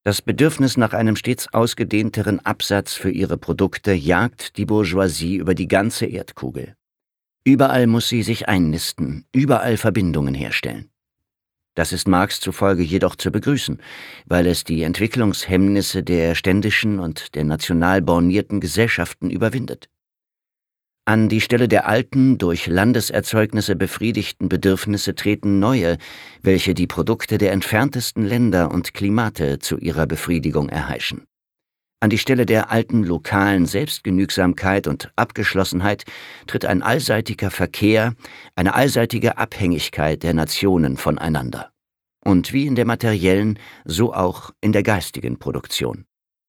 Das Bedürfnis nach einem stets ausgedehnteren Absatz für ihre Produkte jagt die Bourgeoisie über die ganze Erdkugel. Überall muss sie sich einnisten, überall Verbindungen herstellen. Das ist Marx zufolge jedoch zu begrüßen, weil es die Entwicklungshemmnisse der ständischen und der national bornierten Gesellschaften überwindet. An die Stelle der alten, durch Landeserzeugnisse befriedigten Bedürfnisse treten neue, welche die Produkte der entferntesten Länder und Klimate zu ihrer Befriedigung erheischen. An die Stelle der alten lokalen Selbstgenügsamkeit und Abgeschlossenheit tritt ein allseitiger Verkehr, eine allseitige Abhängigkeit der Nationen voneinander. Und wie in der materiellen, so auch in der geistigen Produktion.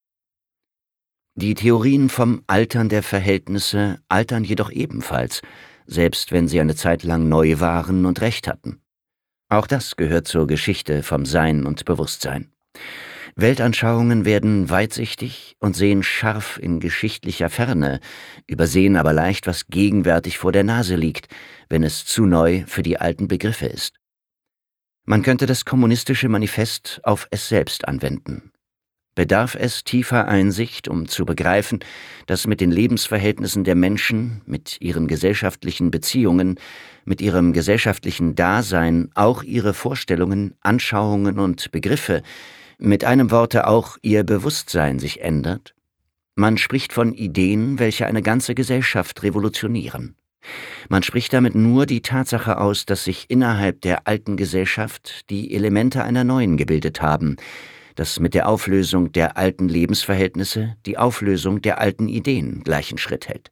Die Theorien vom Altern der Verhältnisse altern jedoch ebenfalls, selbst wenn sie eine Zeit lang neu waren und Recht hatten. Auch das gehört zur Geschichte vom Sein und Bewusstsein. Weltanschauungen werden weitsichtig und sehen scharf in geschichtlicher Ferne, übersehen aber leicht, was gegenwärtig vor der Nase liegt, wenn es zu neu für die alten Begriffe ist. Man könnte das kommunistische Manifest auf es selbst anwenden. Bedarf es tiefer Einsicht, um zu begreifen, dass mit den Lebensverhältnissen der Menschen, mit ihren gesellschaftlichen Beziehungen, mit ihrem gesellschaftlichen Dasein auch ihre Vorstellungen, Anschauungen und Begriffe, mit einem Worte auch ihr Bewusstsein sich ändert? Man spricht von Ideen, welche eine ganze Gesellschaft revolutionieren. Man spricht damit nur die Tatsache aus, dass sich innerhalb der alten Gesellschaft die Elemente einer neuen gebildet haben, dass mit der Auflösung der alten Lebensverhältnisse die Auflösung der alten Ideen gleichen Schritt hält.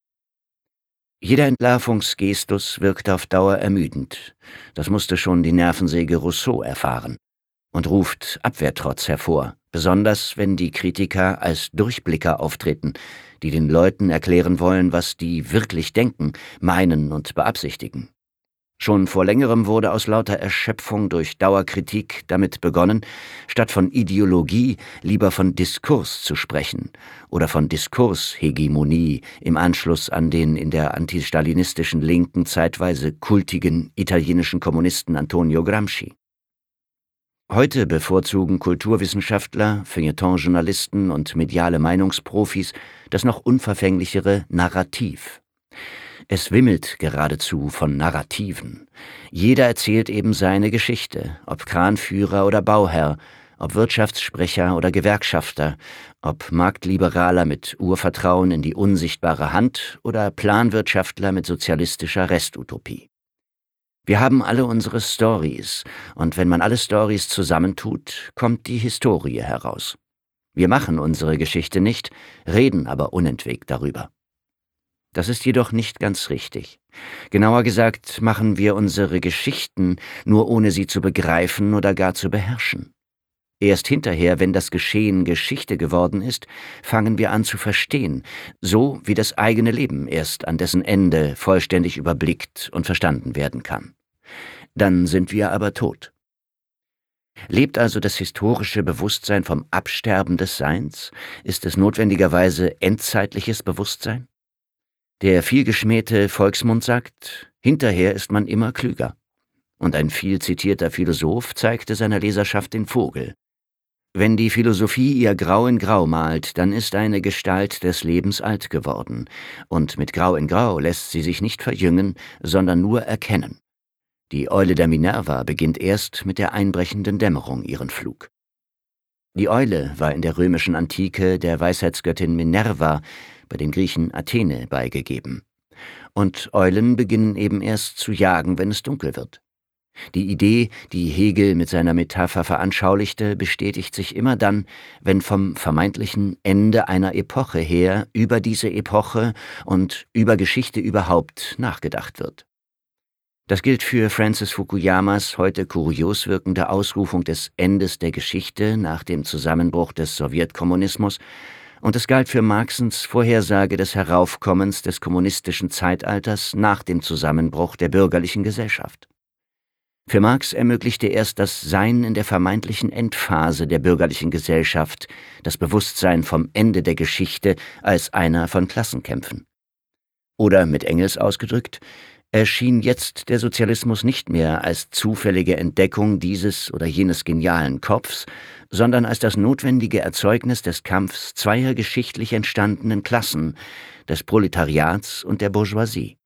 Jeder Entlarvungsgestus wirkt auf Dauer ermüdend. Das musste schon die Nervensäge Rousseau erfahren und ruft Abwehrtrotz hervor, besonders wenn die Kritiker als Durchblicker auftreten, die den Leuten erklären wollen, was die wirklich denken, meinen und beabsichtigen. Schon vor längerem wurde aus lauter Erschöpfung durch Dauerkritik damit begonnen, statt von Ideologie lieber von Diskurs zu sprechen oder von Diskurshegemonie im Anschluss an den in der antistalinistischen Linken zeitweise kultigen italienischen Kommunisten Antonio Gramsci. Heute bevorzugen Kulturwissenschaftler, Feuilletonjournalisten und mediale Meinungsprofis das noch unverfänglichere Narrativ. Es wimmelt geradezu von Narrativen. Jeder erzählt eben seine Geschichte, ob Kranführer oder Bauherr, ob Wirtschaftssprecher oder Gewerkschafter, ob Marktliberaler mit Urvertrauen in die unsichtbare Hand oder Planwirtschaftler mit sozialistischer Restutopie. Wir haben alle unsere Stories, und wenn man alle Stories zusammentut, kommt die Historie heraus. Wir machen unsere Geschichte nicht, reden aber unentwegt darüber. Das ist jedoch nicht ganz richtig. Genauer gesagt machen wir unsere Geschichten, nur ohne sie zu begreifen oder gar zu beherrschen. Erst hinterher, wenn das Geschehen Geschichte geworden ist, fangen wir an zu verstehen, so wie das eigene Leben erst an dessen Ende vollständig überblickt und verstanden werden kann. Dann sind wir aber tot. Lebt also das historische Bewusstsein vom Absterben des Seins? Ist es notwendigerweise endzeitliches Bewusstsein? Der vielgeschmähte Volksmund sagt, hinterher ist man immer klüger. Und ein viel zitierter Philosoph zeigte seiner Leserschaft den Vogel. Wenn die Philosophie ihr Grau in Grau malt, dann ist eine Gestalt des Lebens alt geworden, und mit Grau in Grau lässt sie sich nicht verjüngen, sondern nur erkennen. Die Eule der Minerva beginnt erst mit der einbrechenden Dämmerung ihren Flug. Die Eule war in der römischen Antike der Weisheitsgöttin Minerva, bei den Griechen Athene, beigegeben. Und Eulen beginnen eben erst zu jagen, wenn es dunkel wird. Die Idee, die Hegel mit seiner Metapher veranschaulichte, bestätigt sich immer dann, wenn vom vermeintlichen Ende einer Epoche her über diese Epoche und über Geschichte überhaupt nachgedacht wird. Das gilt für Francis Fukuyamas heute kurios wirkende Ausrufung des Endes der Geschichte nach dem Zusammenbruch des Sowjetkommunismus, und es galt für Marxens Vorhersage des Heraufkommens des kommunistischen Zeitalters nach dem Zusammenbruch der bürgerlichen Gesellschaft. Für Marx ermöglichte erst das Sein in der vermeintlichen Endphase der bürgerlichen Gesellschaft das Bewusstsein vom Ende der Geschichte als einer von Klassenkämpfen. Oder mit Engels ausgedrückt, erschien jetzt der Sozialismus nicht mehr als zufällige Entdeckung dieses oder jenes genialen Kopfs, sondern als das notwendige Erzeugnis des Kampfs zweier geschichtlich entstandenen Klassen, des Proletariats und der Bourgeoisie.